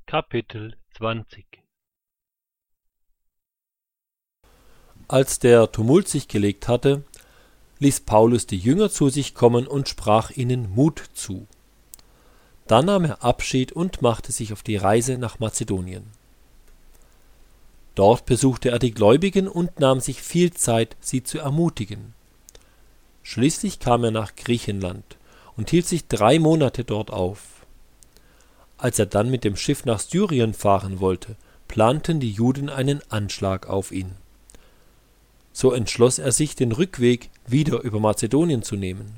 Kapitel 20. Als der Tumult sich gelegt hatte, ließ Paulus die Jünger zu sich kommen und sprach ihnen Mut zu. Dann nahm er Abschied und machte sich auf die Reise nach Mazedonien. Dort besuchte er die Gläubigen und nahm sich viel Zeit, sie zu ermutigen. Schließlich kam er nach Griechenland und hielt sich 3 Monate dort auf. Als er dann mit dem Schiff nach Syrien fahren wollte, planten die Juden einen Anschlag auf ihn. So entschloss er sich, den Rückweg wieder über Mazedonien zu nehmen.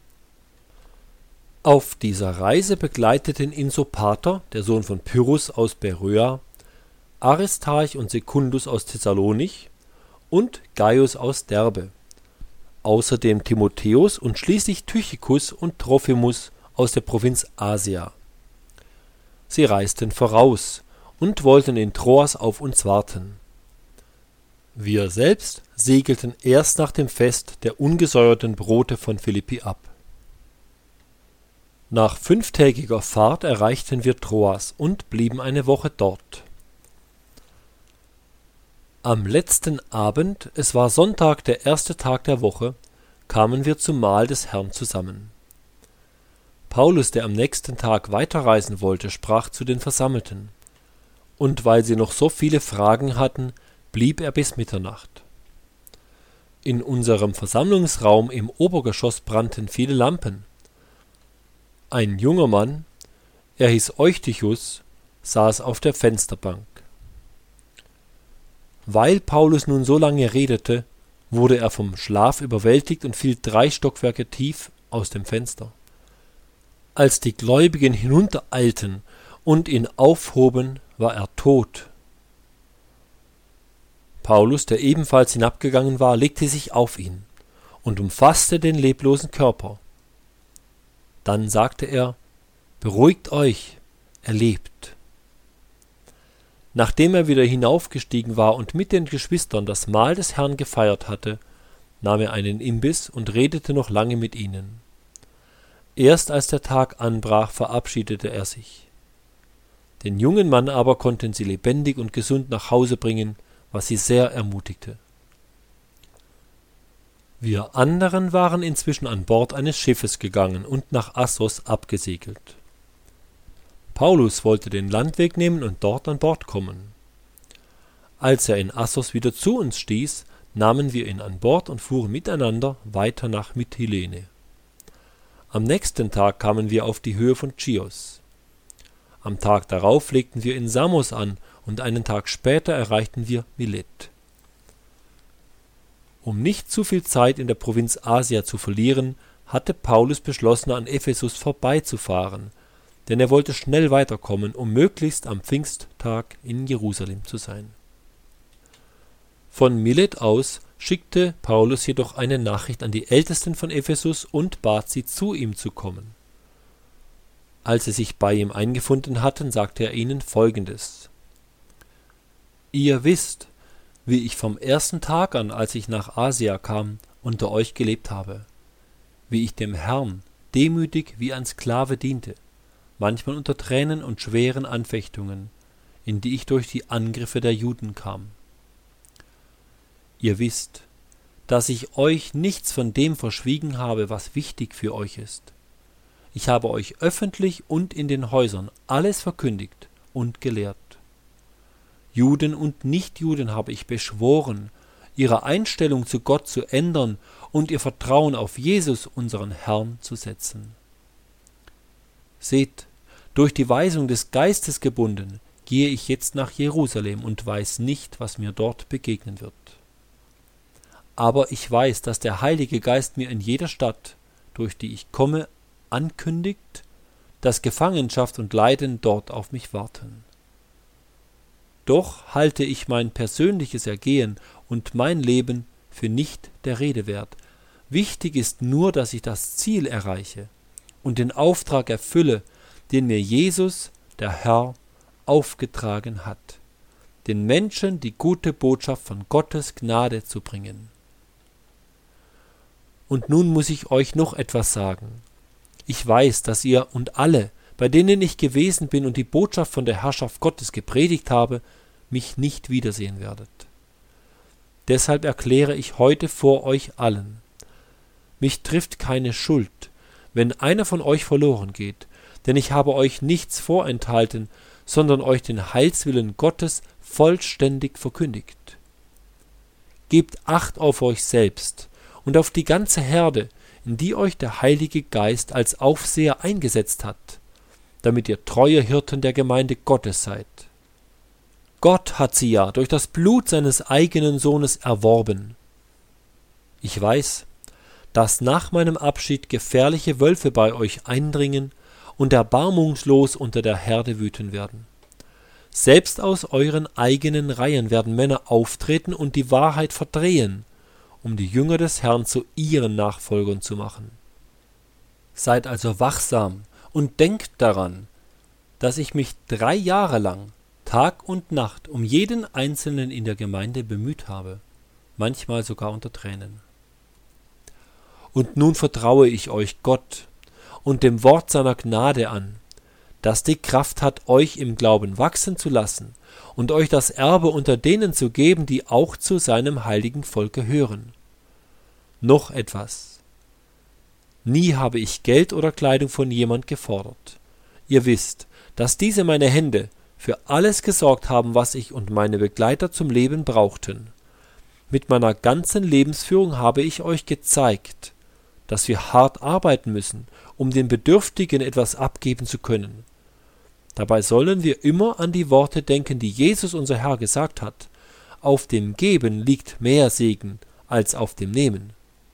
Auf dieser Reise begleiteten ihn Sopater, der Sohn von Pyrrhus aus Beröa, Aristarch und Sekundus aus Thessalonich und Gaius aus Derbe, außerdem Timotheus und schließlich Tychicus und Trophimus aus der Provinz Asia. Sie reisten voraus und wollten in Troas auf uns warten. Wir selbst segelten erst nach dem Fest der ungesäuerten Brote von Philippi ab. Nach 5-tägiger Fahrt erreichten wir Troas und blieben eine Woche dort. Am letzten Abend, es war Sonntag, der erste Tag der Woche, kamen wir zum Mahl des Herrn zusammen. Paulus, der am nächsten Tag weiterreisen wollte, sprach zu den Versammelten. Und weil sie noch so viele Fragen hatten, blieb er bis Mitternacht. In unserem Versammlungsraum im Obergeschoss brannten viele Lampen. Ein junger Mann, er hieß Eutychus, saß auf der Fensterbank. Weil Paulus nun so lange redete, wurde er vom Schlaf überwältigt und fiel 3 Stockwerke tief aus dem Fenster. Als die Gläubigen hinuntereilten und ihn aufhoben, war er tot. Paulus, der ebenfalls hinabgegangen war, legte sich auf ihn und umfasste den leblosen Körper. Dann sagte er: Beruhigt euch, er lebt. Nachdem er wieder hinaufgestiegen war und mit den Geschwistern das Mahl des Herrn gefeiert hatte, nahm er einen Imbiss und redete noch lange mit ihnen. Erst als der Tag anbrach, verabschiedete er sich. Den jungen Mann aber konnten sie lebendig und gesund nach Hause bringen, was sie sehr ermutigte. Wir anderen waren inzwischen an Bord eines Schiffes gegangen und nach Assos abgesegelt. Paulus wollte den Landweg nehmen und dort an Bord kommen. Als er in Assos wieder zu uns stieß, nahmen wir ihn an Bord und fuhren miteinander weiter nach Mytilene. Am nächsten Tag kamen wir auf die Höhe von Chios. Am Tag darauf legten wir in Samos an und einen Tag später erreichten wir Milet. Um nicht zu viel Zeit in der Provinz Asia zu verlieren, hatte Paulus beschlossen, an Ephesus vorbeizufahren, denn er wollte schnell weiterkommen, um möglichst am Pfingsttag in Jerusalem zu sein. Von Milet aus schickte Paulus jedoch eine Nachricht an die Ältesten von Ephesus und bat sie, zu ihm zu kommen. Als sie sich bei ihm eingefunden hatten, sagte er ihnen Folgendes: Ihr wisst, wie ich vom ersten Tag an, als ich nach Asia kam, unter euch gelebt habe, wie ich dem Herrn demütig wie ein Sklave diente, manchmal unter Tränen und schweren Anfechtungen, in die ich durch die Angriffe der Juden kam. Ihr wisst, dass ich euch nichts von dem verschwiegen habe, was wichtig für euch ist. Ich habe euch öffentlich und in den Häusern alles verkündigt und gelehrt. Juden und Nichtjuden habe ich beschworen, ihre Einstellung zu Gott zu ändern und ihr Vertrauen auf Jesus, unseren Herrn, zu setzen. Seht, durch die Weisung des Geistes gebunden, gehe ich jetzt nach Jerusalem und weiß nicht, was mir dort begegnen wird. Aber ich weiß, dass der Heilige Geist mir in jeder Stadt, durch die ich komme, ankündigt, dass Gefangenschaft und Leiden dort auf mich warten. Doch halte ich mein persönliches Ergehen und mein Leben für nicht der Rede wert. Wichtig ist nur, dass ich das Ziel erreiche und den Auftrag erfülle, den mir Jesus, der Herr, aufgetragen hat, den Menschen die gute Botschaft von Gottes Gnade zu bringen. Und nun muss ich euch noch etwas sagen. Ich weiß, dass ihr und alle, bei denen ich gewesen bin und die Botschaft von der Herrschaft Gottes gepredigt habe, mich nicht wiedersehen werdet. Deshalb erkläre ich heute vor euch allen: Mich trifft keine Schuld, wenn einer von euch verloren geht, denn ich habe euch nichts vorenthalten, sondern euch den Heilswillen Gottes vollständig verkündigt. Gebt Acht auf euch selbst und auf die ganze Herde, in die euch der Heilige Geist als Aufseher eingesetzt hat, damit ihr treue Hirten der Gemeinde Gottes seid. Gott hat sie ja durch das Blut seines eigenen Sohnes erworben. Ich weiß, dass nach meinem Abschied gefährliche Wölfe bei euch eindringen und erbarmungslos unter der Herde wüten werden. Selbst aus euren eigenen Reihen werden Männer auftreten und die Wahrheit verdrehen, um die Jünger des Herrn zu ihren Nachfolgern zu machen. Seid also wachsam und denkt daran, dass ich mich 3 Jahre lang Tag und Nacht um jeden Einzelnen in der Gemeinde bemüht habe, manchmal sogar unter Tränen. Und nun vertraue ich euch Gott und dem Wort seiner Gnade an, das die Kraft hat, euch im Glauben wachsen zu lassen und euch das Erbe unter denen zu geben, die auch zu seinem heiligen Volk gehören. Noch etwas: Nie habe ich Geld oder Kleidung von jemand gefordert. Ihr wisst, dass diese meine Hände für alles gesorgt haben, was ich und meine Begleiter zum Leben brauchten. Mit meiner ganzen Lebensführung habe ich euch gezeigt, dass wir hart arbeiten müssen, um den Bedürftigen etwas abgeben zu können. Dabei sollen wir immer an die Worte denken, die Jesus unser Herr gesagt hat: Auf dem Geben liegt mehr Segen als auf dem Nehmen.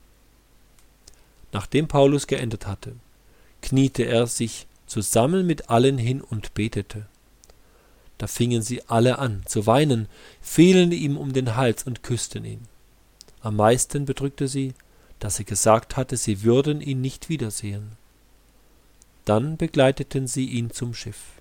Nachdem Paulus geendet hatte, kniete er sich zusammen mit allen hin und betete. Da fingen sie alle an zu weinen, fielen ihm um den Hals und küssten ihn. Am meisten bedrückte sie, dass er gesagt hatte, sie würden ihn nicht wiedersehen. Dann begleiteten sie ihn zum Schiff.